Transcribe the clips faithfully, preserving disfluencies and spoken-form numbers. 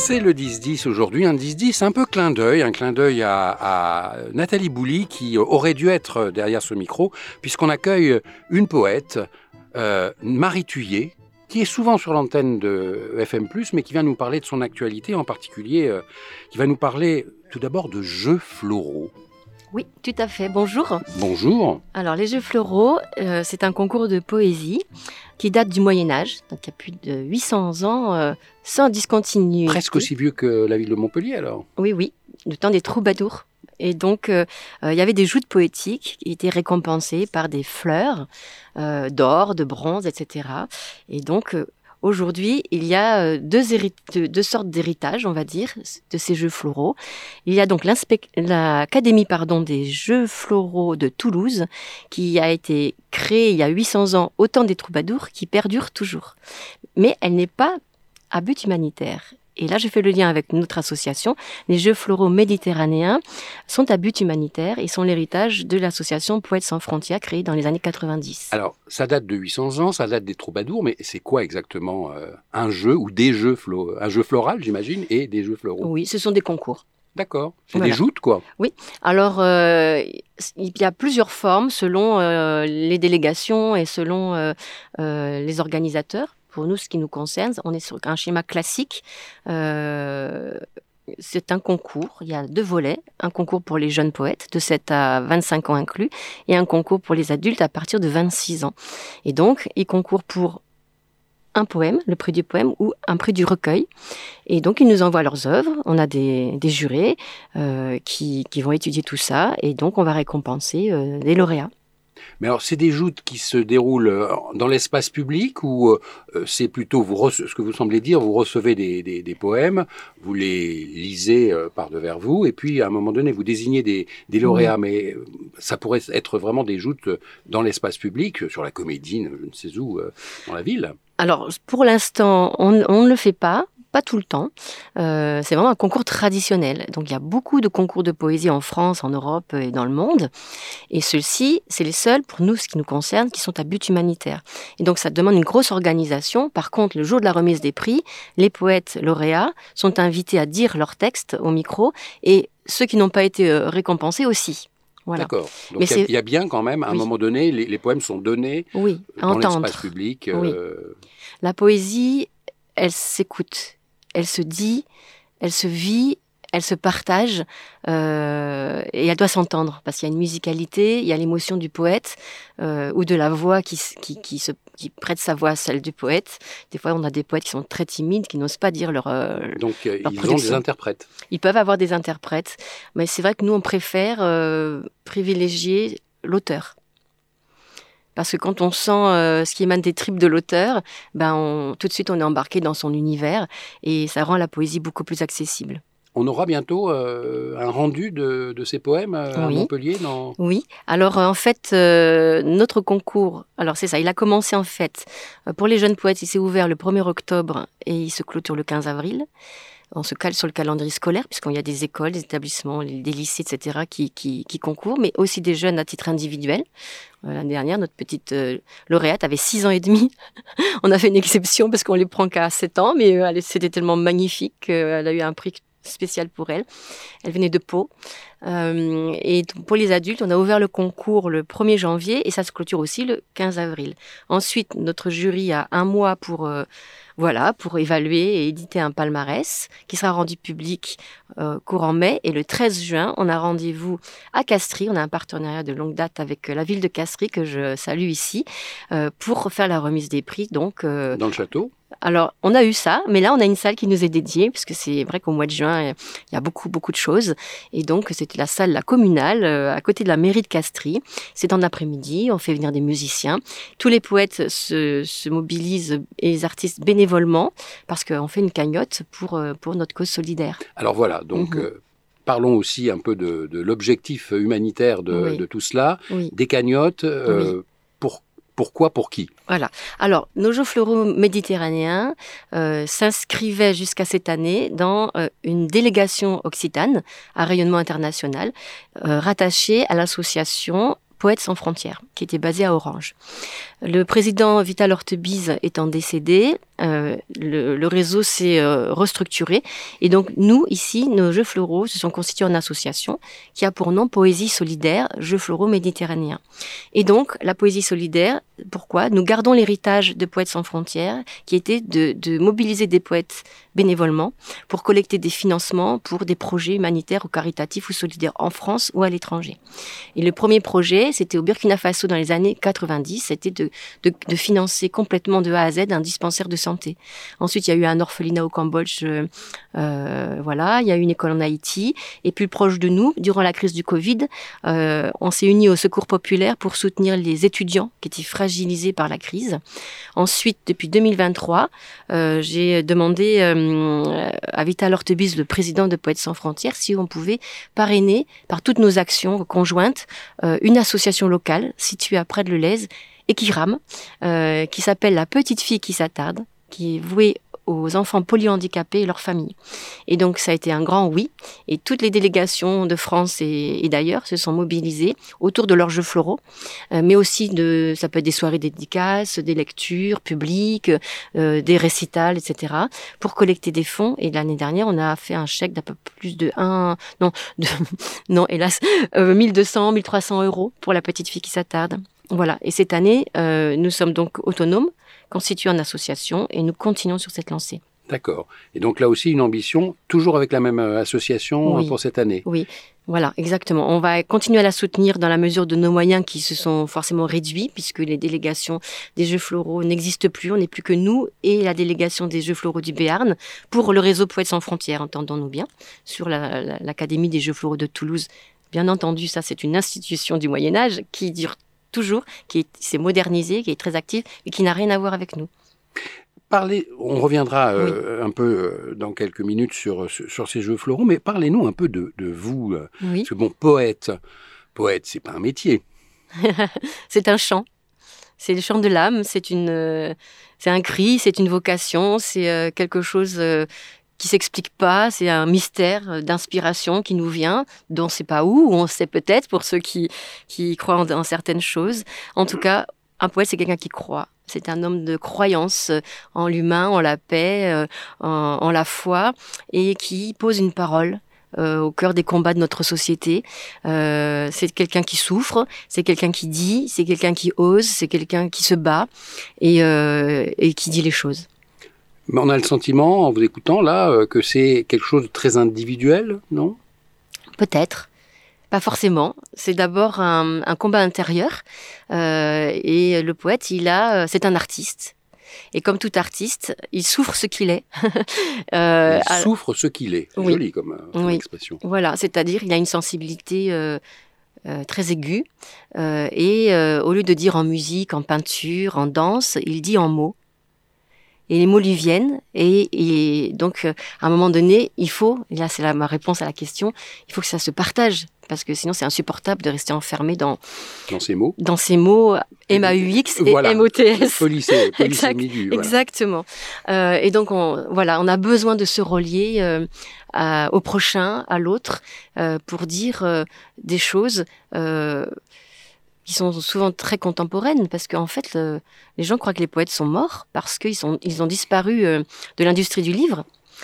C'est le dix dix aujourd'hui, un dix dix un peu clin d'œil, un clin d'œil à, à Nathalie Bouly qui aurait dû être derrière ce micro, puisqu'on accueille une poète, euh, Marie Thuyer, qui est souvent sur l'antenne de F M plus, mais qui vient nous parler de son actualité, en particulier, euh, qui va nous parler tout d'abord de jeux floraux. Oui, tout à fait. Bonjour. Bonjour. Alors, les Jeux floraux, euh, c'est un concours de poésie qui date du Moyen-Âge, donc il y a plus de huit cents ans, euh, sans discontinuer. Presque aussi vieux que la ville de Montpellier, alors. Oui, oui, le temps des troubadours. Et donc, euh, euh, il y avait des joutes poétiques qui étaient récompensées par des fleurs euh, d'or, de bronze, et cetera. Et donc, euh, aujourd'hui, il y a deux, hérit- deux sortes d'héritage, on va dire, de ces jeux floraux. Il y a donc l'Académie pardon, des jeux floraux de Toulouse, qui a été créée il y a huit cents ans au temps des troubadours, qui perdure toujours. Mais elle n'est pas à but humanitaire. Et là, je fais le lien avec notre association. Les Jeux floraux méditerranéens sont à but humanitaire et sont l'héritage de l'association Poètes sans frontières créée dans les années quatre-vingt-dix. Alors, ça date de huit cents ans, ça date des troubadours, mais c'est quoi exactement euh, un jeu ou des jeux floraux? Un jeu floral, j'imagine, et des jeux floraux. Oui, ce sont des concours. D'accord, c'est Voilà. des joutes, quoi. Oui, alors euh, il y a plusieurs formes selon euh, les délégations et selon euh, euh, les organisateurs. Pour nous, ce qui nous concerne, on est sur un schéma classique. Euh, c'est un concours, il y a deux volets. Un concours pour les jeunes poètes, de sept à vingt-cinq ans inclus, et un concours pour les adultes à partir de vingt-six ans. Et donc, ils concourent pour un poème, le prix du poème, ou un prix du recueil. Et donc, ils nous envoient leurs œuvres. On a des, des jurés euh, qui, qui vont étudier tout ça. Et donc, on va récompenser euh, les lauréats. Mais alors, c'est des joutes qui se déroulent dans l'espace public ou euh, c'est plutôt, vous rece- ce que vous semblez dire, vous recevez des, des, des poèmes, vous les lisez euh, par devers vous, et puis à un moment donné, vous désignez des, des lauréats. Oui. Mais euh, ça pourrait être vraiment des joutes dans l'espace public, sur la Comédie, je ne sais où, euh, dans la ville. Alors, pour l'instant, on, on ne le fait pas. Pas tout le temps. Euh, c'est vraiment un concours traditionnel. Donc, il y a beaucoup de concours de poésie en France, en Europe et dans le monde. Et ceux-ci, c'est les seuls, pour nous, ce qui nous concerne, qui sont à but humanitaire. Et donc, ça demande une grosse organisation. Par contre, le jour de la remise des prix, les poètes lauréats sont invités à dire leurs textes au micro et ceux qui n'ont pas été euh, récompensés aussi. Voilà. D'accord. Donc, il y, y a bien quand même, à un oui. moment donné, les, les poèmes sont donnés oui, dans entendre. l'espace public. Oui. Euh... La poésie, elle s'écoute. Elle se dit, elle se vit, elle se partage euh, et elle doit s'entendre parce qu'il y a une musicalité, il y a l'émotion du poète euh, ou de la voix qui, qui, qui, se, qui prête sa voix à celle du poète. Des fois, on a des poètes qui sont très timides, qui n'osent pas dire leur euh, Donc, euh, leur ils production. ont des interprètes. Ils peuvent avoir des interprètes, mais c'est vrai que nous, on préfère euh, privilégier l'auteur. Parce que quand on sent euh, ce qui émane des tripes de l'auteur, ben on, tout de suite on est embarqué dans son univers et ça rend la poésie beaucoup plus accessible. On aura bientôt euh, un rendu de, de ces poèmes euh, oui. à Montpellier, non ? Oui. Alors euh, en fait, euh, notre concours, alors c'est ça, il a commencé en fait euh, pour les jeunes poètes, il s'est ouvert le premier octobre et il se clôture le quinze avril. On se cale sur le calendrier scolaire, puisqu'il y a des écoles, des établissements, des lycées, et cetera, qui, qui, qui concourent, mais aussi des jeunes à titre individuel. Euh, l'année dernière, notre petite euh, lauréate avait six ans et demi. On a fait une exception parce qu'on ne les prend qu'à sept ans, mais euh, c'était tellement magnifique qu'elle a eu un prix spécial pour elle. Elle venait de Pau. Euh, et pour les adultes, on a ouvert le concours le premier janvier et ça se clôture aussi le quinze avril. Ensuite, notre jury a un mois pour... Euh, Voilà, pour évaluer et éditer un palmarès qui sera rendu public euh, courant mai. Et le treize juin, on a rendez-vous à Castries. On a un partenariat de longue date avec la ville de Castries que je salue ici euh, pour faire la remise des prix. Donc, euh, dans le château ? Alors, on a eu ça, mais là, on a une salle qui nous est dédiée, puisque c'est vrai qu'au mois de juin, il y a beaucoup, beaucoup de choses. Et donc, c'était la salle la communale, euh, à côté de la mairie de Castries. C'est en après-midi, on fait venir des musiciens. Tous les poètes se, se mobilisent et les artistes bénévolement, parce qu'on fait une cagnotte pour, pour notre cause solidaire. Alors voilà, donc... Mm-hmm. euh... Parlons aussi un peu de, de l'objectif humanitaire de, oui. de tout cela. Oui. Des cagnottes, euh, oui. pour, pourquoi, pour qui ? Voilà. Alors, nos Jeux floraux méditerranéens euh, s'inscrivaient jusqu'à cette année dans euh, une délégation occitane à rayonnement international, euh, rattachée à l'association Poètes sans frontières, qui était basé à Orange. Le président Vital Ortebise étant décédé, euh, le, le réseau s'est euh, restructuré. Et donc, nous, ici, nos Jeux floraux se sont constitués en association qui a pour nom Poésie solidaire, Jeux floraux méditerranéens. Et donc, la poésie solidaire, pourquoi ? Nous gardons l'héritage de Poètes sans frontières, qui était de, de mobiliser des poètes bénévolement pour collecter des financements pour des projets humanitaires ou caritatifs ou solidaires en France ou à l'étranger. Et le premier projet, c'était au Burkina Faso dans les années quatre-vingt-dix, c'était de, de, de financer complètement de A à Z un dispensaire de santé. Ensuite, il y a eu un orphelinat au Cambodge, euh, euh, voilà, il y a eu une école en Haïti, et plus proche de nous, durant la crise du Covid, euh, on s'est unis au Secours populaire pour soutenir les étudiants qui étaient fragilisés par la crise. Ensuite, depuis deux mille vingt-trois, euh, j'ai demandé euh, à Vital Ortebise, le président de Poètes sans frontières, si on pouvait parrainer par toutes nos actions conjointes euh, une association locale située à Près de Lez et qui rame, euh, qui s'appelle La Petite Fille qui s'attarde, qui est vouée aux enfants polyhandicapés et leurs familles. Et donc, ça a été un grand oui. Et toutes les délégations de France et, et d'ailleurs se sont mobilisées autour de leurs jeux floraux, euh, mais aussi de, ça peut être des soirées dédicaces, des lectures publiques, euh, des récitals, et cetera, pour collecter des fonds. Et l'année dernière, on a fait un chèque d'à peu plus de un, non, de, non, hélas, euh, mille deux cents, mille trois cents euros pour La Petite Fille qui s'attarde. Voilà. Et cette année, euh, nous sommes donc autonomes, constitués en association, et nous continuons sur cette lancée. D'accord. Et donc là aussi, une ambition, toujours avec la même association oui. pour cette année. Oui, voilà, exactement. On va continuer à la soutenir dans la mesure de nos moyens qui se sont forcément réduits, puisque les délégations des Jeux floraux n'existent plus. On n'est plus que nous et la délégation des Jeux floraux du Béarn pour le réseau Poètes sans frontières, entendons-nous bien, sur la, la, l'Académie des Jeux floraux de Toulouse. Bien entendu, ça, c'est une institution du Moyen-Âge qui dure toujours, qui s'est modernisée, qui est très active, et qui n'a rien à voir avec nous. Parlez, on reviendra euh, oui. un peu euh, dans quelques minutes sur, sur, sur ces Jeux floraux, mais parlez-nous un peu de, de vous. Euh, oui. Parce que bon, poète, poète, c'est pas un métier. C'est un chant. C'est le chant de l'âme, c'est, une, euh, c'est un cri, c'est une vocation, c'est euh, quelque chose... Euh, qui s'explique pas, c'est un mystère d'inspiration qui nous vient, dont on ne sait pas où, ou on sait peut-être pour ceux qui, qui croient en, en certaines choses. En tout cas, un poète, c'est quelqu'un qui croit. C'est un homme de croyance en l'humain, en la paix, euh, en, en la foi, et qui pose une parole euh, au cœur des combats de notre société. Euh, c'est quelqu'un qui souffre, c'est quelqu'un qui dit, c'est quelqu'un qui ose, c'est quelqu'un qui se bat et, euh, et qui dit les choses. Mais on a le sentiment, en vous écoutant là, que c'est quelque chose de très individuel, non ? Peut-être. Pas forcément. C'est d'abord un, un combat intérieur. Euh, et le poète, il a, c'est un artiste. Et comme tout artiste, il souffre ce qu'il est. euh, il souffre ce qu'il est. C'est oui. joli comme, comme oui. expression. Voilà, c'est-à-dire il a une sensibilité euh, euh, très aiguë. Euh, et euh, au lieu de dire en musique, en peinture, en danse, il dit en mots. Et les mots lui viennent, et, et donc à un moment donné, il faut, et là c'est la, ma réponse à la question, il faut que ça se partage, parce que sinon c'est insupportable de rester enfermé dans, dans ces mots, dans ces mots M A U X et voilà. M O T S. Policé, policé exact, milieu, voilà. Exactement. Euh, et donc on, voilà, on a besoin de se relier euh, à, au prochain, à l'autre, euh, pour dire euh, des choses... Euh, qui sont souvent très contemporaines, parce qu'en fait, le, les gens croient que les poètes sont morts parce qu'ils sont, ils ont disparu euh, de l'industrie du livre.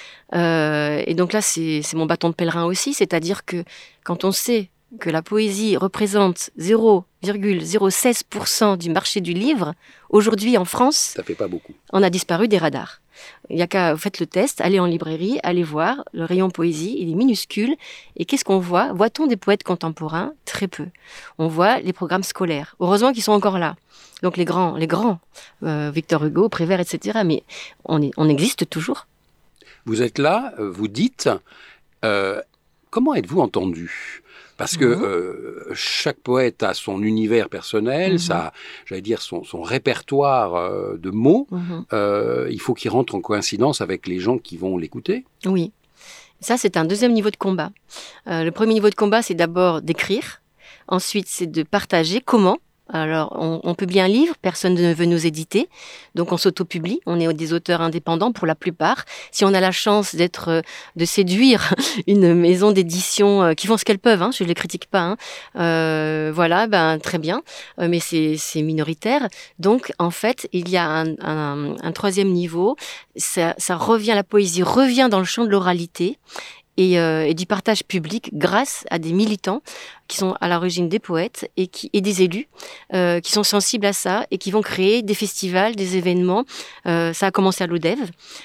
Euh, et donc là, c'est, c'est mon bâton de pèlerin aussi, c'est-à-dire que quand on sait que la poésie représente zéro virgule zéro seize pour cent du marché du livre, aujourd'hui en France, ça fait pas beaucoup. On a disparu des radars. Il n'y a qu'à, faites le test, allez en librairie, allez voir, le rayon poésie, il est minuscule. Et qu'est-ce qu'on voit ? Voit-on des poètes contemporains ? Très peu. On voit les programmes scolaires. Heureusement qu'ils sont encore là. Donc les grands, les grands, euh, Victor Hugo, Prévert, et cetera. Mais on, est, on existe toujours. Vous êtes là, vous dites, euh, comment êtes-vous entendu ? Parce que mmh. euh, chaque poète a son univers personnel, mmh. ça, j'allais dire son, son répertoire euh, de mots. Mmh. Euh, il faut qu'il rentre en coïncidence avec les gens qui vont l'écouter. Oui, ça c'est un deuxième niveau de combat. Euh, le premier niveau de combat, c'est d'abord d'écrire. Ensuite, c'est de partager comment. Alors, on, on publie un livre, personne ne veut nous éditer, donc on s'auto-publie, on est des auteurs indépendants pour la plupart. Si on a la chance d'être, euh, de séduire une maison d'édition euh, qui font ce qu'elles peuvent, hein, je ne les critique pas, hein, euh, voilà, ben très bien, euh, mais c'est, c'est minoritaire. Donc, en fait, il y a un, un, un troisième niveau, ça, ça revient, la poésie revient dans le champ de l'oralité. Et, euh, et du partage public grâce à des militants qui sont à l'origine des poètes et, qui, et des élus euh, qui sont sensibles à ça et qui vont créer des festivals, des événements. Euh, ça a commencé à l'Odève,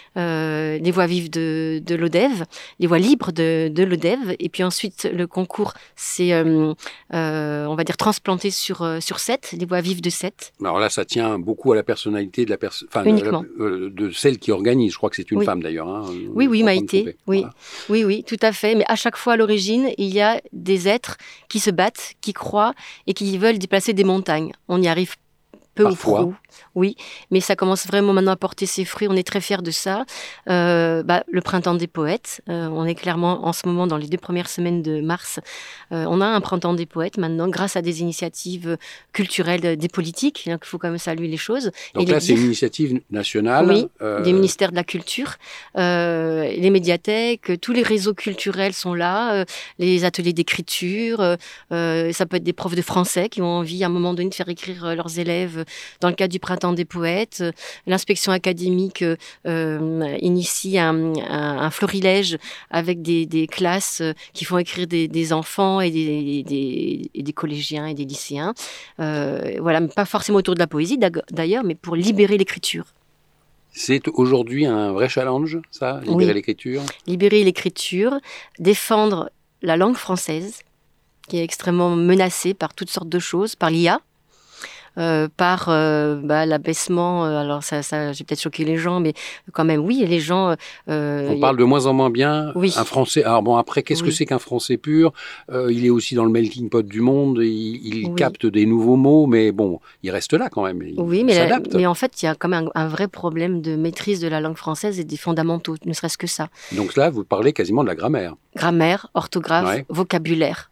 euh, les voix vives de, de l'Odève, les voix libres de, de l'Odève. Et puis ensuite, le concours, c'est, euh, euh, on va dire, transplanté sur, euh, sur Sète, les voix vives de Sète. Alors là, ça tient beaucoup à la personnalité de la personne, enfin, Uniquement. De, de celle qui organise. Je crois que c'est une oui. femme d'ailleurs. Hein, oui, oui, Maïté. Oui. Voilà. oui, oui, tout à fait. Mais à chaque fois, à l'origine, il y a des êtres qui se battent, qui croient et qui veulent déplacer des montagnes. On y arrive peu Parfois. ou prou. Oui, mais ça commence vraiment maintenant à porter ses fruits. On est très fiers de ça. Euh, bah, le printemps des poètes. Euh, on est clairement en ce moment dans les deux premières semaines de mars. Euh, on a un printemps des poètes maintenant grâce à des initiatives culturelles des politiques. Donc il faut quand même saluer les choses. Donc et là, les c'est dire... une initiative nationale. Oui, euh... des ministères de la culture, euh, les médiathèques, tous les réseaux culturels sont là, euh, les ateliers d'écriture. Euh, ça peut être des profs de français qui ont envie à un moment donné de faire écrire euh, leurs élèves dans le cadre du printemps des poètes. L'inspection académique euh, initie un, un, un florilège avec des, des classes qui font écrire des, des enfants et des, des, et des collégiens et des lycéens. Euh, voilà, pas forcément autour de la poésie d'ailleurs, mais pour libérer l'écriture. C'est aujourd'hui un vrai challenge, ça, libérer oui. l'écriture. Libérer l'écriture, défendre la langue française, qui est extrêmement menacée par toutes sortes de choses, par l'I A. Euh, par euh, bah, l'abaissement, euh, alors ça, ça j'ai peut-être choqué les gens, mais quand même, oui, les gens... Euh, On parle a... de moins en moins bien. Oui. Un Français... Alors bon, après, qu'est-ce oui. que c'est qu'un Français pur? euh, Il est aussi dans le melting pot du monde, il, il oui. capte des nouveaux mots, mais bon, il reste là quand même, il, oui, il mais s'adapte. La, mais en fait, il y a quand même un, un vrai problème de maîtrise de la langue française et des fondamentaux, ne serait-ce que ça. Donc là, vous parlez quasiment de la grammaire. Grammaire, orthographe, ouais. vocabulaire.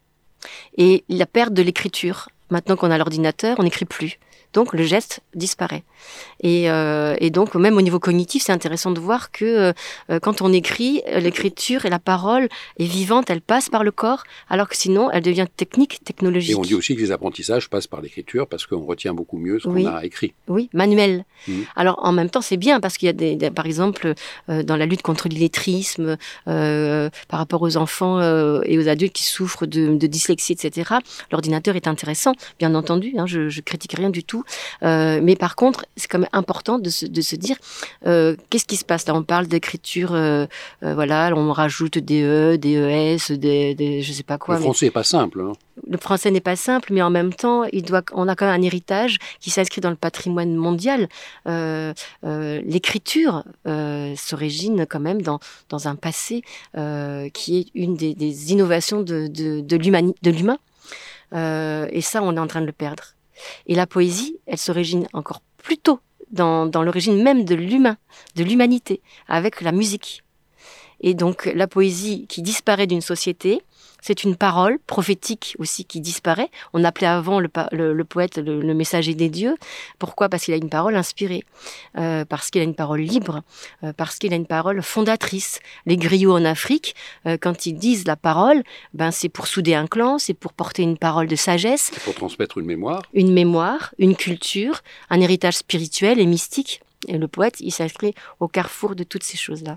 Et la perte de l'écriture. Maintenant qu'on a l'ordinateur, on n'écrit plus. Donc, le geste disparaît. Et, euh, et donc, même au niveau cognitif, c'est intéressant de voir que euh, quand on écrit, l'écriture et la parole est vivante, elle passe par le corps, alors que sinon, elle devient technique, technologique. Et on dit aussi que les apprentissages passent par l'écriture parce qu'on retient beaucoup mieux ce oui. qu'on a écrit. Oui, manuel. Mmh. Alors, en même temps, c'est bien parce qu'il y a, des, des, par exemple, euh, dans la lutte contre l'illettrisme, euh, par rapport aux enfants euh, et aux adultes qui souffrent de, de dyslexie, et cetera, l'ordinateur est intéressant, bien entendu, hein, je, je critique rien du tout. Euh, mais par contre, c'est quand même important de se, de se dire euh, qu'est-ce qui se passe là. On parle d'écriture, euh, euh, voilà, on rajoute des E, des E S, des, des je sais pas quoi. Le français n'est pas simple. Hein. Le français n'est pas simple, mais en même temps, il doit, on a quand même un héritage qui s'inscrit dans le patrimoine mondial. Euh, euh, l'écriture euh, s'origine quand même dans, dans un passé euh, qui est une des, des innovations de, de, de, de l'humain. Euh, et ça, on est en train de le perdre. Et la poésie, elle s'origine encore plus tôt dans, dans l'origine même de l'humain, de l'humanité, avec la musique. Et donc, la poésie qui disparaît d'une société, c'est une parole prophétique aussi qui disparaît. On appelait avant le, le, le poète le, le messager des dieux. Pourquoi ? Parce qu'il a une parole inspirée, euh, parce qu'il a une parole libre, euh, parce qu'il a une parole fondatrice. Les griots en Afrique, euh, quand ils disent la parole, ben c'est pour souder un clan, c'est pour porter une parole de sagesse. C'est pour transmettre une mémoire. Une mémoire, une culture, un héritage spirituel et mystique. Et le poète, il s'inscrit au carrefour de toutes ces choses-là.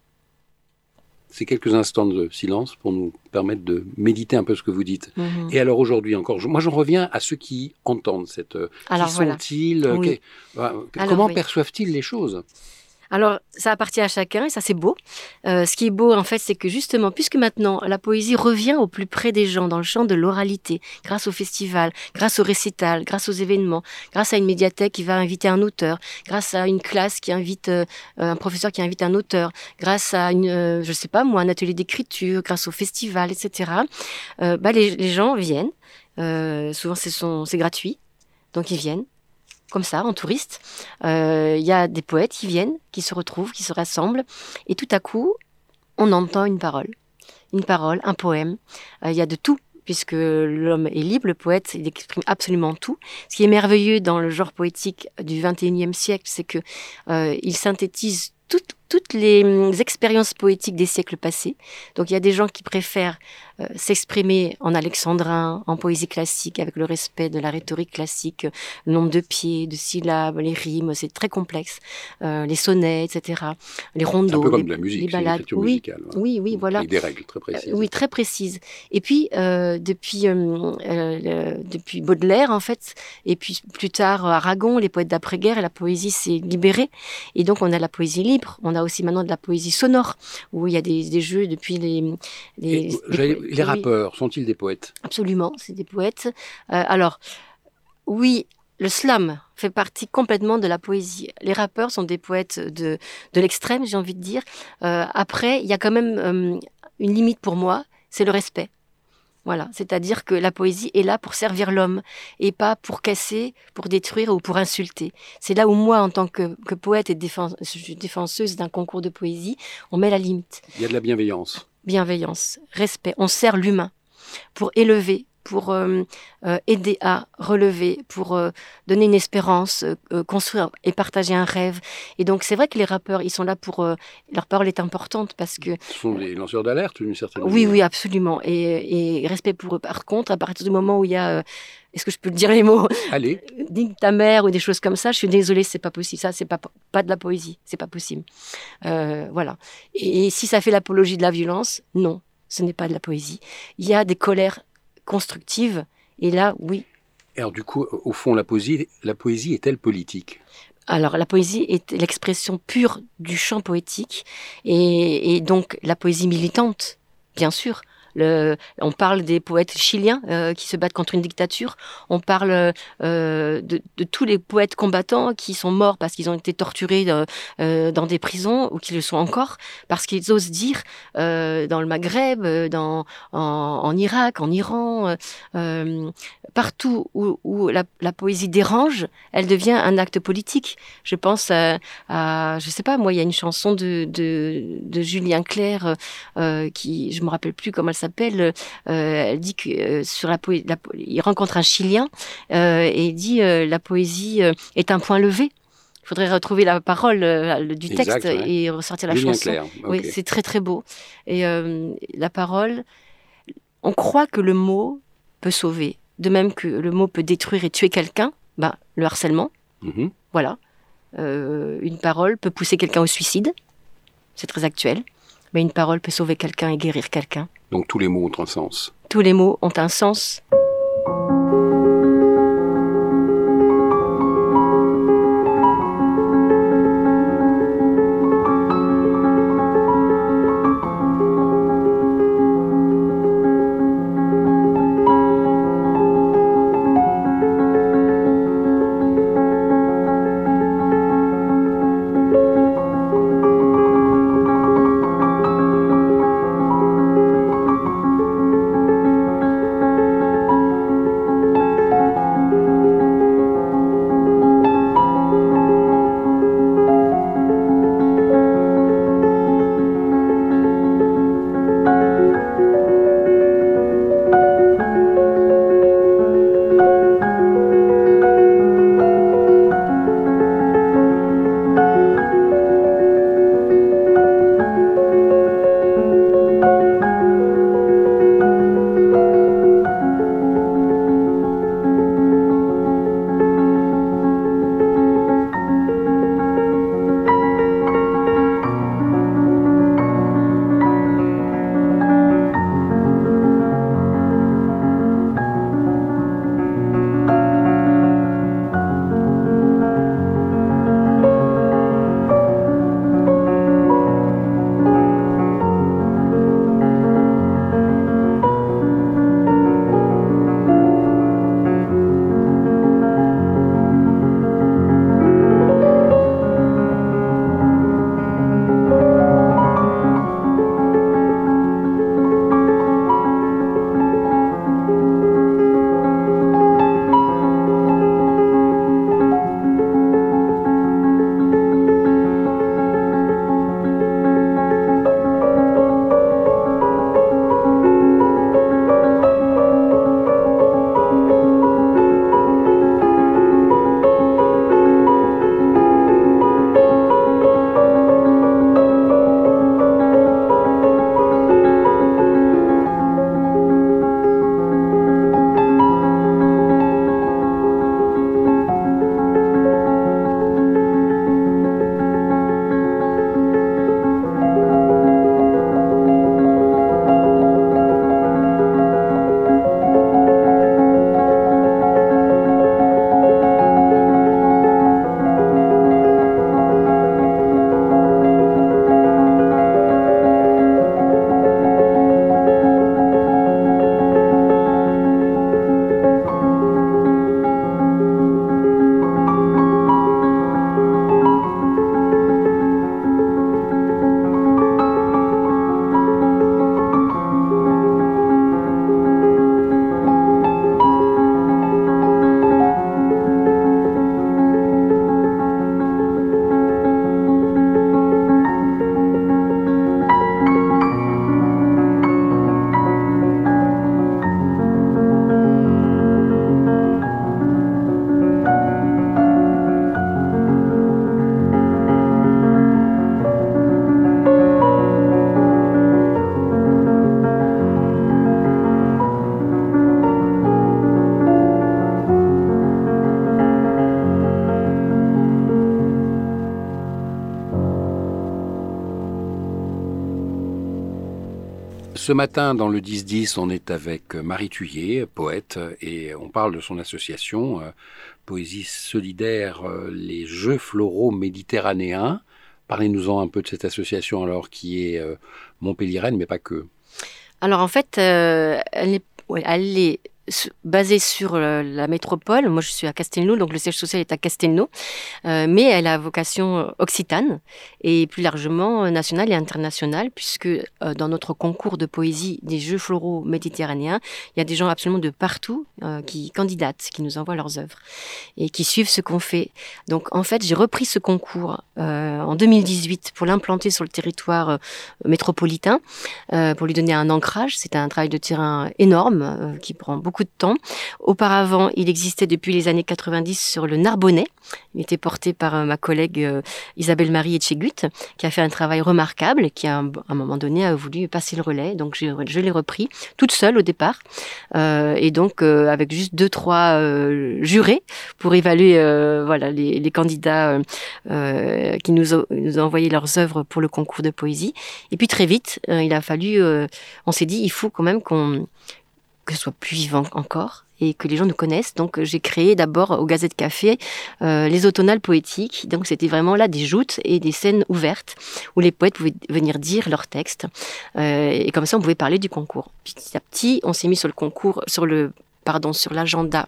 C'est quelques instants de silence pour nous permettre de méditer un peu ce que vous dites. Mmh. Et alors aujourd'hui encore, je, moi j'en reviens à ceux qui entendent cette... Alors, qui voilà. sont-ils oui. que, alors, oui. Comment perçoivent-ils les choses ? Alors, ça appartient à chacun et ça, c'est beau. Euh, ce qui est beau, en fait, c'est que justement, puisque maintenant, la poésie revient au plus près des gens, dans le champ de l'oralité, grâce au festival, grâce au récital, grâce aux événements, grâce à une médiathèque qui va inviter un auteur, grâce à une classe qui invite euh, un professeur qui invite un auteur, grâce à une, euh, je sais pas moi, un atelier d'écriture, grâce au festival, et cetera. Euh, bah, les, les gens viennent. Euh, souvent, c'est, son, c'est gratuit. Donc, ils viennent. Comme ça, en touriste. Il euh, y a des poètes qui viennent, qui se retrouvent, qui se rassemblent. Et tout à coup, on entend une parole. Une parole, un poème. Il euh, y a de tout. puisque l'homme est libre, le poète, il exprime absolument tout. Ce qui est merveilleux dans le genre poétique du vingt et unième siècle, c'est que euh, il synthétise toutes, toutes les hum, expériences poétiques des siècles passés. Donc il y a des gens qui préfèrent euh, s'exprimer en alexandrin, en poésie classique, avec le respect de la rhétorique classique, le nombre de pieds, de syllabes, les rimes, c'est très complexe, euh, les sonnets, et cetera. Les rondeaux, un peu comme les, de la musique, les balades. l'écriture Oui, musicale. Hein. oui, oui, voilà. Avec des règles très précises. Euh, oui, très précises. Et puis, euh, depuis, euh, euh, le, depuis Baudelaire, en fait, et puis plus tard Aragon, les poètes d'après-guerre, et la poésie s'est libérée. Et donc, on a la poésie libre. On a aussi maintenant de la poésie sonore, où il y a des, des jeux depuis les... Les, les, les, les rappeurs, oui. Sont-ils des poètes? Absolument, c'est des poètes. Euh, alors, oui, le slam fait partie complètement de la poésie. Les rappeurs sont des poètes de, de l'extrême, j'ai envie de dire. Euh, après, il y a quand même euh, une limite pour moi, c'est le respect. Voilà, c'est-à-dire que la poésie est là pour servir l'homme et pas pour casser, pour détruire ou pour insulter. C'est là où moi, en tant que, que poète et défense, défenseuse d'un concours de poésie, on met la limite. Il y a de la bienveillance. Bienveillance, respect. On sert l'humain pour élever, pour euh, euh, aider à relever, pour euh, donner une espérance, euh, construire et partager un rêve. Et donc, c'est vrai que les rappeurs, ils sont là pour... Euh, leur parole est importante parce que... Ce sont des lanceurs d'alerte, d'une certaine manière. Oui, oui, absolument. Et, et respect pour eux. Par contre, à partir du moment où il y a... Euh, est-ce que je peux te dire les mots? Allez. Digne ta mère ou des choses comme ça, je suis désolée, c'est pas possible. Ça, c'est pas, pas de la poésie. C'est pas possible. Euh, voilà. Et, et si ça fait l'apologie de la violence, non, ce n'est pas de la poésie. Il y a des colères constructive, et là, oui. Alors du coup, au fond, la poésie, la poésie est-elle politique? Alors, la poésie est l'expression pure du chant poétique, et, et donc la poésie militante, bien sûr. Le, on parle des poètes chiliens euh, qui se battent contre une dictature. On parle euh, de, de tous les poètes combattants qui sont morts parce qu'ils ont été torturés euh, euh, dans des prisons ou qui le sont encore parce qu'ils osent dire euh, dans le Maghreb, dans, en, en Irak, en Iran, euh, partout où, où la, la poésie dérange, elle devient un acte politique. Je pense à, à je sais pas, moi, il y a une chanson de, de, de Julien Clerc euh, qui, je me rappelle plus comment elle s'appelle, euh, elle dit que euh, sur la poésie, la, il rencontre un Chilien euh, et il dit euh, la poésie euh, est un point levé. Il faudrait retrouver la parole euh, du texte exact, ouais. Et ressortir la Julien chanson. Claire. Okay. Oui, c'est très très beau. Et euh, la parole, on croit que le mot peut sauver, de même que le mot peut détruire et tuer quelqu'un. Ben, le harcèlement, mm-hmm. Voilà. Euh, une parole peut pousser quelqu'un au suicide. C'est très actuel. Mais une parole peut sauver quelqu'un et guérir quelqu'un. Donc tous les mots ont un sens. Tous les mots ont un sens. Ce matin, dans le dix dix, on est avec Marie Thuillier, poète, et on parle de son association euh, Poésie solidaire, euh, les Jeux floraux méditerranéens. Parlez-nous-en un peu de cette association alors qui est euh, montpelliéraine, mais pas que. Alors en fait, euh, elle est, ouais, elle est basée sur la métropole. Moi, je suis à Castelnau, donc le siège social est à Castelnau, euh, mais elle a vocation occitane et plus largement nationale et internationale, puisque euh, dans notre concours de poésie des Jeux floraux méditerranéens, il y a des gens absolument de partout euh, qui candidatent, qui nous envoient leurs œuvres et qui suivent ce qu'on fait. Donc, en fait, j'ai repris ce concours euh, en deux mille dix-huit pour l'implanter sur le territoire euh, métropolitain, euh, pour lui donner un ancrage. C'est un travail de terrain énorme euh, qui prend beaucoup beaucoup de temps. Auparavant, il existait depuis les années quatre-vingt-dix sur le Narbonnais. Il était porté par euh, ma collègue euh, Isabelle Marie Etchegut, qui a fait un travail remarquable et qui, à un, à un moment donné, a voulu passer le relais. Donc, je, je l'ai repris toute seule au départ. Euh, et donc, euh, avec juste deux, trois euh, jurés pour évaluer euh, voilà, les, les candidats euh, euh, qui nous, a, nous ont envoyé leurs œuvres pour le concours de poésie. Et puis, très vite, euh, il a fallu... Euh, on s'est dit, il faut quand même qu'on... que ce soit plus vivant encore et que les gens nous connaissent. Donc, j'ai créé d'abord au Gazette Café euh, les automnales poétiques. Donc, c'était vraiment là des joutes et des scènes ouvertes où les poètes pouvaient venir dire leurs textes. Euh, et comme ça, on pouvait parler du concours. Petit à petit, on s'est mis sur le concours, sur le, pardon, sur l'agenda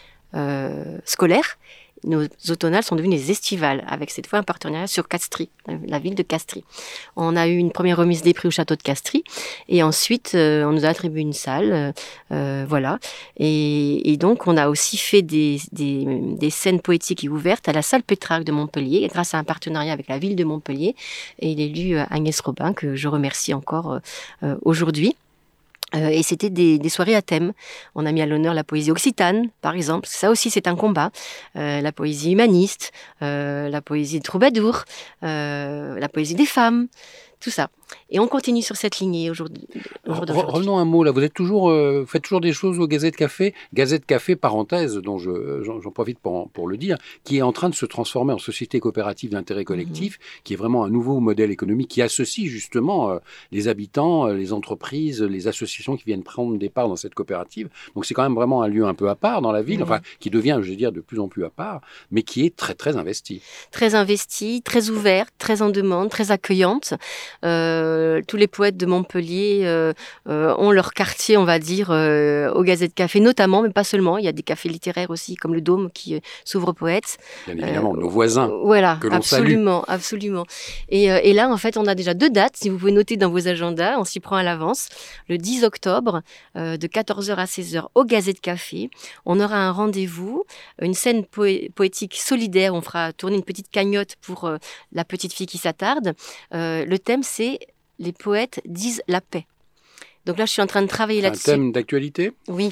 euh, scolaire. Nos automnales sont devenues des estivales, avec cette fois un partenariat sur Castries, la ville de Castries. On a eu une première remise des prix au château de Castries, et ensuite euh, on nous a attribué une salle, euh, voilà. Et, et donc on a aussi fait des, des, des scènes poétiques et ouvertes à la salle Pétrarque de Montpellier, grâce à un partenariat avec la ville de Montpellier et l'élu Agnès Robin, que je remercie encore euh, aujourd'hui. Euh, et c'était des, des soirées à thème. On a mis à l'honneur la poésie occitane, par exemple. Ça aussi, c'est un combat. Euh, la poésie humaniste, euh, la poésie de troubadour, euh, la poésie des femmes, tout ça. Et on continue sur cette lignée aujourd'hui. aujourd'hui. Revenons un mot là. Vous êtes toujours, euh, faites toujours des choses au Gazette Café. Gazette Café, parenthèse, dont je, j'en, j'en profite pour, pour le dire, qui est en train de se transformer en société coopérative d'intérêt collectif, mmh. qui est vraiment un nouveau modèle économique qui associe justement euh, les habitants, euh, les entreprises, les associations qui viennent prendre des parts dans cette coopérative. Donc c'est quand même vraiment un lieu un peu à part dans la ville, mmh. enfin qui devient, je veux dire, de plus en plus à part, mais qui est très très investi. Très investi, très ouverte, très en demande, très accueillante. Euh, tous les poètes de Montpellier euh, euh, ont leur quartier, on va dire, euh, au Gazette Café, notamment, mais pas seulement. Il y a des cafés littéraires aussi, comme le Dôme, qui euh, s'ouvre aux poètes. Bien évidemment, euh, nos voisins. Voilà, que l'on absolument, salue. absolument. Et, euh, et là, en fait, on a déjà deux dates. Si vous pouvez noter dans vos agendas, on s'y prend à l'avance. Le dix octobre, euh, de quatorze heures à seize heures, au Gazette Café, on aura un rendez-vous, une scène poé- poétique solidaire. On fera tourner une petite cagnotte pour euh, la petite fille qui s'attarde. Euh, le thème, c'est les poètes disent la paix. Donc là, je suis en train de travailler un là-dessus. Un thème d'actualité ? Oui.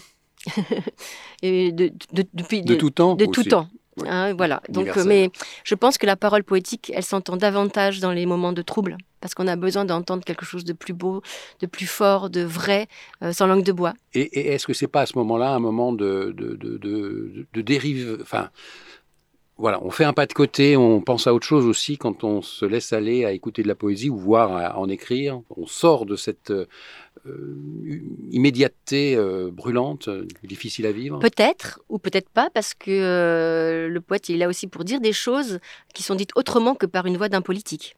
Et de, de, depuis, de, de tout temps De aussi. tout temps. Oui. Hein, voilà. Donc, euh, mais je pense que la parole poétique, elle s'entend davantage dans les moments de trouble, parce qu'on a besoin d'entendre quelque chose de plus beau, de plus fort, de vrai, euh, sans langue de bois. Et, et est-ce que c'est pas à ce moment-là un moment de, de, de, de, de dérive, enfin, voilà, on fait un pas de côté, on pense à autre chose aussi quand on se laisse aller à écouter de la poésie ou voir à en écrire. On sort de cette euh, immédiateté euh, brûlante, euh, difficile à vivre. Peut-être, ou peut-être pas, parce que euh, le poète il est là aussi pour dire des choses qui sont dites autrement que par une voix d'un politique.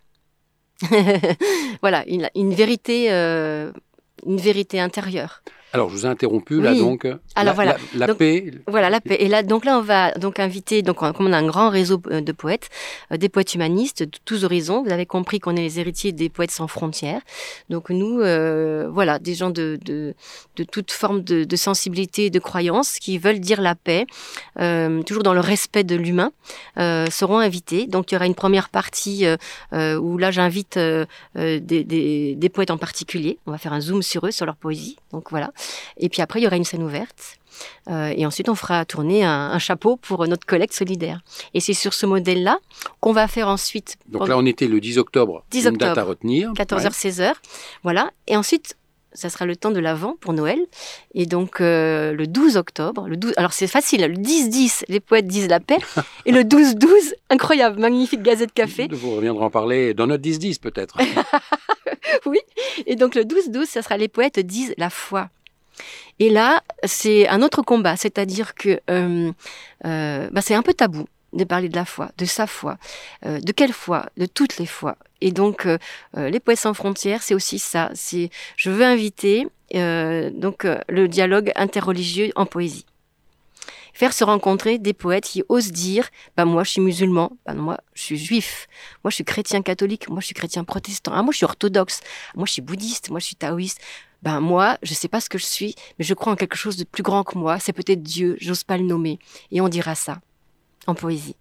Voilà, une, une vérité, euh, une vérité intérieure. Alors, je vous ai interrompu, là, oui. donc, Alors, la, voilà. la, la donc, paix. Voilà, la paix. Et là, donc là, on va donc inviter, donc, comme on a un grand réseau de poètes, euh, des poètes humanistes de tous horizons. Vous avez compris qu'on est les héritiers des poètes sans frontières. Donc, nous, euh, voilà, des gens de, de, de toute forme de, de sensibilité et de croyance qui veulent dire la paix, euh, toujours dans le respect de l'humain, euh, seront invités. Donc, il y aura une première partie euh, euh, où là, j'invite euh, euh, des, des, des poètes en particulier. On va faire un zoom sur eux, sur leur poésie. Donc, voilà. Et puis après, il y aura une scène ouverte. Euh, et ensuite, on fera tourner un, un chapeau pour notre collecte solidaire. Et c'est sur ce modèle-là qu'on va faire ensuite... Donc là, on était le dix octobre. dix une octobre, date à retenir. quatorze heures, seize heures. Voilà. Et ensuite... ça sera le temps de l'Avent pour Noël. Et donc, euh, le douze octobre, le douze, alors c'est facile, le dix dix, les poètes disent la paix. Et le douze douze, incroyable, magnifique Gazette Café. Vous reviendrez en parler dans notre dix dix, peut-être. Oui. Et donc le douze douze, ça sera les poètes disent la foi. Et là, c'est un autre combat, c'est-à-dire que euh, euh, bah, c'est un peu tabou de parler de la foi, de sa foi, euh, de quelle foi, de toutes les foi. Et donc, euh, euh, les Poètes sans frontières, c'est aussi ça. C'est, je veux inviter euh, donc euh, le dialogue interreligieux en poésie. Faire se rencontrer des poètes qui osent dire bah, « moi, je suis musulman, bah, moi, je suis juif, moi, je suis chrétien catholique, moi, je suis chrétien protestant, ah, moi, je suis orthodoxe, moi, je suis bouddhiste, moi, je suis taoïste. » Ben moi, je ne sais pas ce que je suis, mais je crois en quelque chose de plus grand que moi. C'est peut-être Dieu, j'ose pas le nommer. Et on dira ça en poésie.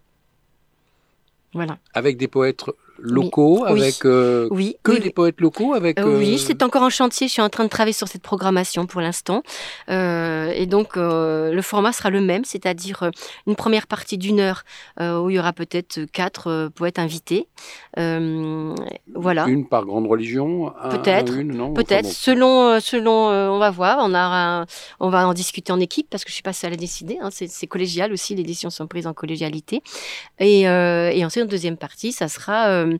Voilà. Avec des poètes locaux, oui. avec euh, oui. que oui, des oui. poètes locaux, avec. Euh, euh... Oui, c'est encore en chantier. Je suis en train de travailler sur cette programmation pour l'instant, euh, et donc euh, le format sera le même, c'est-à-dire euh, une première partie d'une heure euh, où il y aura peut-être quatre euh, poètes invités. Euh, voilà. Une par grande religion, un, peut-être, un, une, non peut-être. Enfin, bon. Selon, euh, selon, euh, on va voir. On a, un, on va en discuter en équipe parce que je suis pas seule à décider. Hein, c'est, c'est collégial aussi. Les décisions sont prises en collégialité. Et, euh, et ensuite, en deuxième partie, ça sera euh,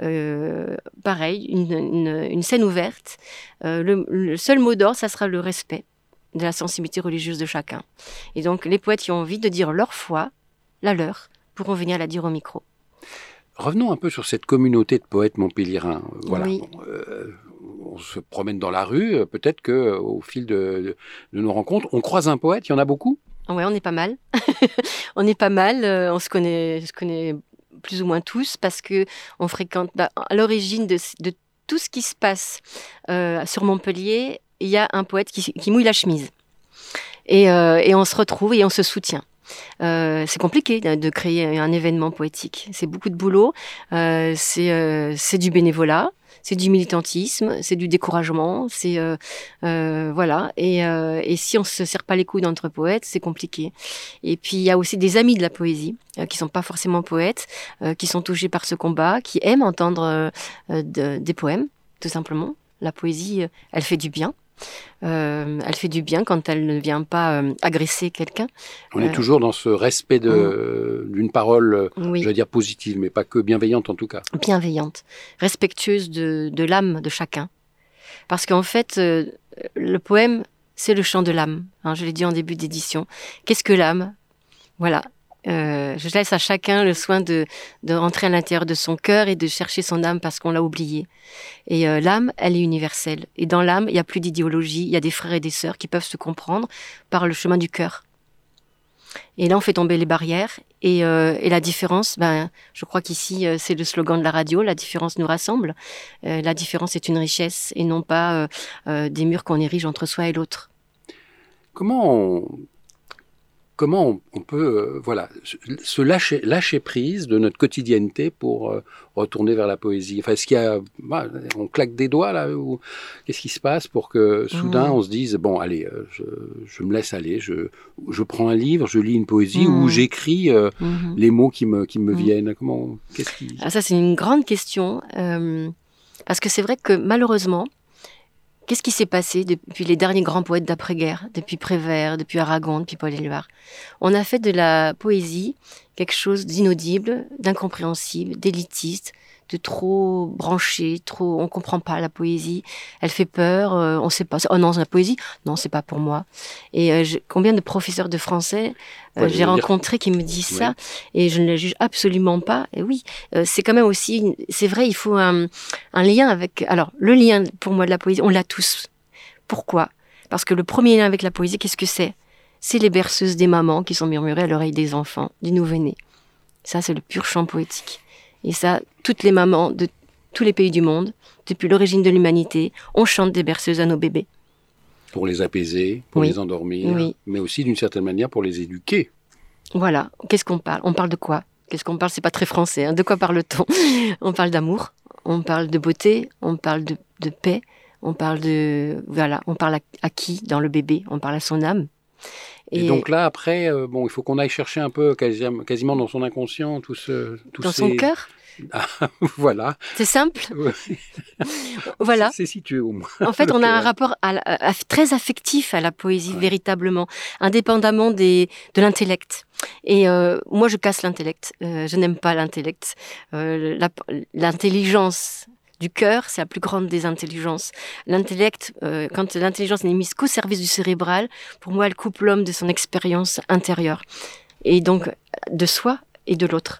euh, pareil, une, une, une scène ouverte. Euh, le, le seul mot d'ordre, ça sera le respect de la sensibilité religieuse de chacun. Et donc, les poètes qui ont envie de dire leur foi, la leur, pourront venir la dire au micro. Revenons un peu sur cette communauté de poètes montpelliérains. Voilà. Oui. Bon, euh, on se promène dans la rue, peut-être que au fil de, de, de nos rencontres, on croise un poète. Il y en a beaucoup. Ouais, on est pas mal. on est pas mal. Euh, on se connaît, se connaît plus ou moins tous parce que on fréquente. Bah, à l'origine de, de tout ce qui se passe euh, sur Montpellier, il y a un poète qui, qui mouille la chemise. Et, euh, et on se retrouve et on se soutient. Euh, c'est compliqué de créer un événement poétique. C'est beaucoup de boulot. Euh, c'est, euh, c'est du bénévolat. C'est du militantisme, c'est du découragement, c'est euh, euh, voilà. Et, euh, et si on se serre pas les coudes entre poètes, c'est compliqué. Et puis il y a aussi des amis de la poésie euh, qui sont pas forcément poètes, euh, qui sont touchés par ce combat, qui aiment entendre euh, de, des poèmes, tout simplement. La poésie, elle fait du bien. Euh, elle fait du bien quand elle ne vient pas euh, agresser quelqu'un. On est euh, toujours dans ce respect de, euh, d'une parole, oui. je veux dire positive, mais pas que bienveillante en tout cas. Bienveillante, respectueuse de, de l'âme de chacun. Parce qu'en fait, euh, le poème, c'est le chant de l'âme. Hein, je l'ai dit en début d'édition. Qu'est-ce que l'âme ? Voilà. Euh, je laisse à chacun le soin de, de rentrer à l'intérieur de son cœur et de chercher son âme parce qu'on l'a oublié. Et euh, l'âme, elle est universelle. Et dans l'âme, il n'y a plus d'idéologie, il y a des frères et des sœurs qui peuvent se comprendre par le chemin du cœur. Et là, on fait tomber les barrières. Et, euh, et la différence, ben, je crois qu'ici, euh, c'est le slogan de la radio, la différence nous rassemble. Euh, la différence est une richesse et non pas euh, euh, des murs qu'on érige entre soi et l'autre. Comment on... Comment on peut euh, voilà, se lâcher, lâcher prise de notre quotidienneté pour euh, retourner vers la poésie ? Enfin, est-ce qu'il y a, bah, on claque des doigts là ou qu'est-ce qui se passe pour que soudain mmh. on se dise bon, allez, euh, je, je me laisse aller, je, je prends un livre, je lis une poésie mmh. ou j'écris euh, mmh. les mots qui me, qui me mmh. viennent. Comment, qu'est-ce qui... Alors ça, c'est une grande question euh, parce que c'est vrai que malheureusement, qu'est-ce qui s'est passé depuis les derniers grands poètes d'après-guerre, depuis Prévert, depuis Aragon, depuis Paul Éluard ? On a fait de la poésie quelque chose d'inaudible, d'incompréhensible, d'élitiste, de trop branché, trop. On comprend pas la poésie, elle fait peur, euh, on sait pas. Oh non, c'est la poésie, non, c'est pas pour moi. Et euh, je, combien de professeurs de français euh, ouais, j'ai rencontrés qui me disent ouais. ça, et je ne les juge absolument pas. Et oui, euh, c'est quand même aussi, c'est vrai, il faut un, un lien avec. Alors, le lien pour moi de la poésie, on l'a tous. Pourquoi ? Parce que le premier lien avec la poésie, qu'est-ce que c'est ? C'est les berceuses des mamans qui sont murmurées à l'oreille des enfants, du nouveau-né. Ça, c'est le pur chant poétique. Et ça, toutes les mamans de tous les pays du monde, depuis l'origine de l'humanité, on chante des berceuses à nos bébés. Pour les apaiser, pour oui. les endormir, oui. mais aussi d'une certaine manière pour les éduquer. Voilà. Qu'est-ce qu'on parle ? On parle de quoi ? Qu'est-ce qu'on parle ? C'est pas très français. Hein. De quoi parle-t-on ? On parle d'amour, on parle de beauté, on parle de, de paix, on parle de... Voilà, on parle à, à qui dans le bébé ? On parle à son âme. Et, et donc là, après, euh, bon, il faut qu'on aille chercher un peu, quasiment, quasiment dans son inconscient, tout ce... Tout dans ces... son cœur ? Ah, voilà. C'est simple. Voilà. C'est situé au moins. En fait, on a un rapport à, à, à, très affectif à la poésie, ouais. véritablement, indépendamment des, de l'intellect. Et euh, moi, je casse l'intellect. Euh, je n'aime pas l'intellect. Euh, la, l'intelligence du cœur, c'est la plus grande des intelligences. L'intellect, euh, quand l'intelligence n'est mise qu'au service du cérébral, pour moi, elle coupe l'homme de son expérience intérieure. Et donc, de soi et de l'autre.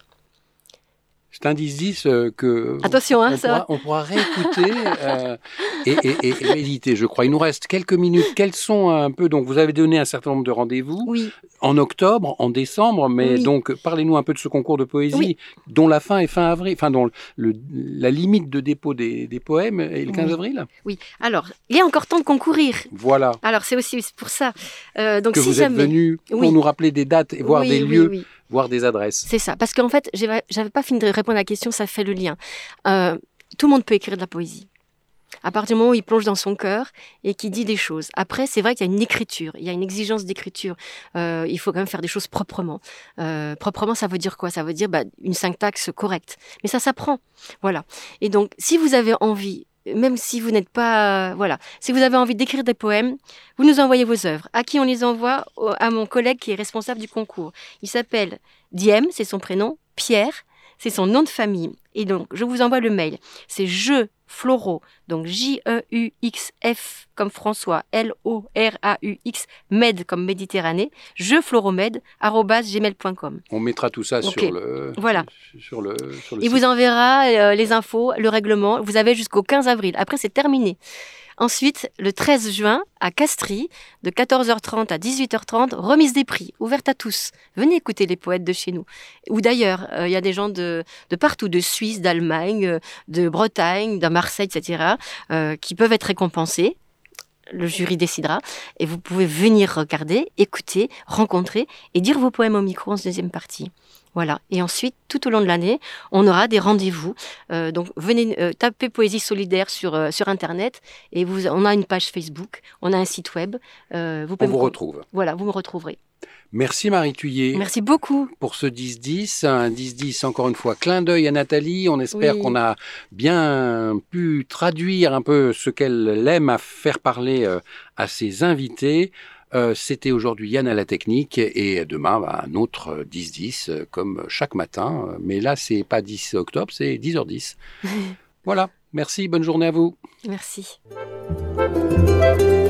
C'est un dix dix euh, que Attention, hein, on, ça pourra, on pourra réécouter euh, et, et, et, et méditer, je crois. Il nous reste quelques minutes. Quels sont un peu... Donc, vous avez donné un certain nombre de rendez-vous oui. en octobre, en décembre, mais oui. donc, parlez-nous un peu de ce concours de poésie oui. dont la fin est fin avril, enfin, dont le, la limite de dépôt des, des poèmes est le quinze oui. avril. Oui. Alors, il y a encore temps de concourir. Voilà. Alors, c'est aussi pour ça. Euh, donc, que si vous jamais... êtes venu pour oui. nous rappeler des dates et voir oui, des oui, lieux. Oui. Voir des adresses. C'est ça, parce qu'en fait, j'avais pas fini de répondre à la question, ça fait le lien. Euh, tout le monde peut écrire de la poésie. À partir du moment où il plonge dans son cœur et qu'il dit des choses. Après, c'est vrai qu'il y a une écriture, il y a une exigence d'écriture. Euh, il faut quand même faire des choses proprement. Euh, proprement, ça veut dire quoi ? Ça veut dire bah, une syntaxe correcte. Mais ça s'apprend. Voilà. Et donc, si vous avez envie... Même si vous n'êtes pas... Euh, voilà. Si vous avez envie d'écrire des poèmes, vous nous envoyez vos œuvres. À qui on les envoie ? À mon collègue qui est responsable du concours. Il s'appelle Diem, c'est son prénom, Pierre, c'est son nom de famille. Et donc, je vous envoie le mail. C'est je Floro, donc J E U X F comme François, L O R A U X, med comme Méditerranée, jefloromed, arobase gmail point com. On mettra tout ça okay. sur le voilà. sur le, sur le Il site. vous enverra euh, les infos, le règlement. Vous avez jusqu'au quinze avril. Après, c'est terminé. Ensuite, le treize juin, à Castries, de quatorze heures trente à dix-huit heures trente, remise des prix, ouverte à tous. Venez écouter les poètes de chez nous. Ou d'ailleurs, il euh, y a des gens de, de partout, de Suisse, d'Allemagne, de Bretagne, de Marseille, et cetera, euh, qui peuvent être récompensés. Le jury décidera. Et vous pouvez venir regarder, écouter, rencontrer et dire vos poèmes au micro en deuxième partie. Voilà. Et ensuite, tout au long de l'année, on aura des rendez-vous. Euh, donc, venez euh, taper Poésie solidaire sur, euh, sur Internet. Et vous, on a une page Facebook, on a un site web. Euh, vous on vous retrouve. Voilà, vous me retrouverez. Merci Marie Thuillier. Merci beaucoup. Pour ce dix dix, un dix dix encore une fois, clin d'œil à Nathalie. On espère oui. qu'on a bien pu traduire un peu ce qu'elle aime à faire parler euh, à ses invités. Euh, c'était aujourd'hui Yann à la technique et demain bah, un autre dix dix euh, comme chaque matin. Mais là, c'est pas dix octobre, c'est dix heures dix. Voilà, merci, bonne journée à vous. Merci.